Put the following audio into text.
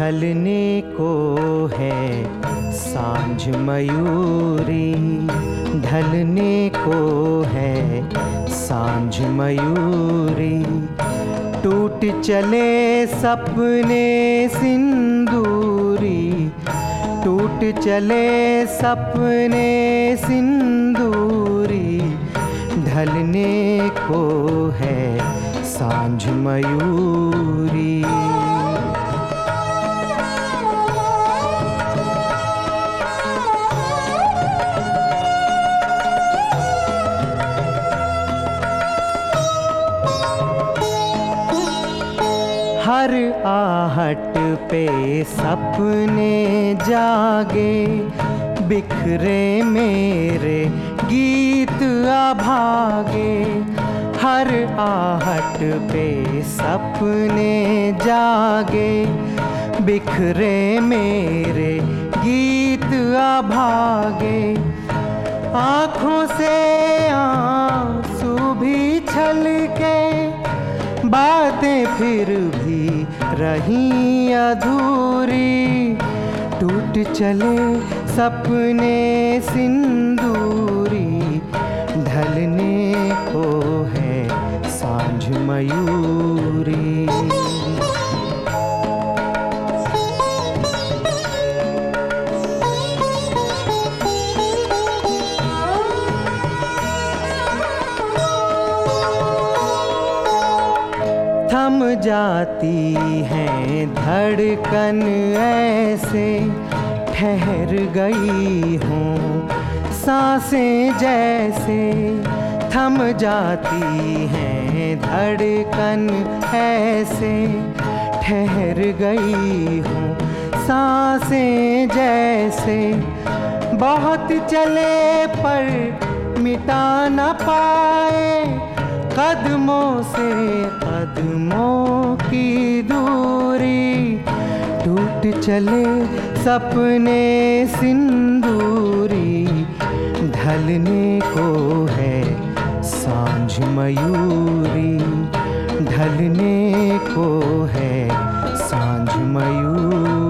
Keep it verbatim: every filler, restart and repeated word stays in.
ढलने को है सांझ मयूरी, ढलने को है सांझ मयूरी। टूट चले सपने सिंदूरी, टूट चले सपने सिंदूरी। ढलने को है सांझ मयूरी। हर आहट पे सपने जागे, बिखरे मेरे गीत अभागे। हर आहट पे सपने जागे, बिखरे मेरे गीत अभागे। आँखों से आंसू भी छलके, बातें फिर भी रहीं अधूरी। टूट चले सपने सिंदूरी, ढलने को है सांझ मयूरी। थम जाती हैं धड़कन ऐसे, ठहर गई हूँ सांसें जैसे। थम जाती हैं धड़कन ऐसे, ठहर गई हूँ सांसें जैसे। बहुत चले पर मिटा न पाए, कदमों से कदमों की दूरी। टूट चले सपने सिंदूरी, ढलने को है सांझ मयूरी। ढलने को है सांझ मयूरी।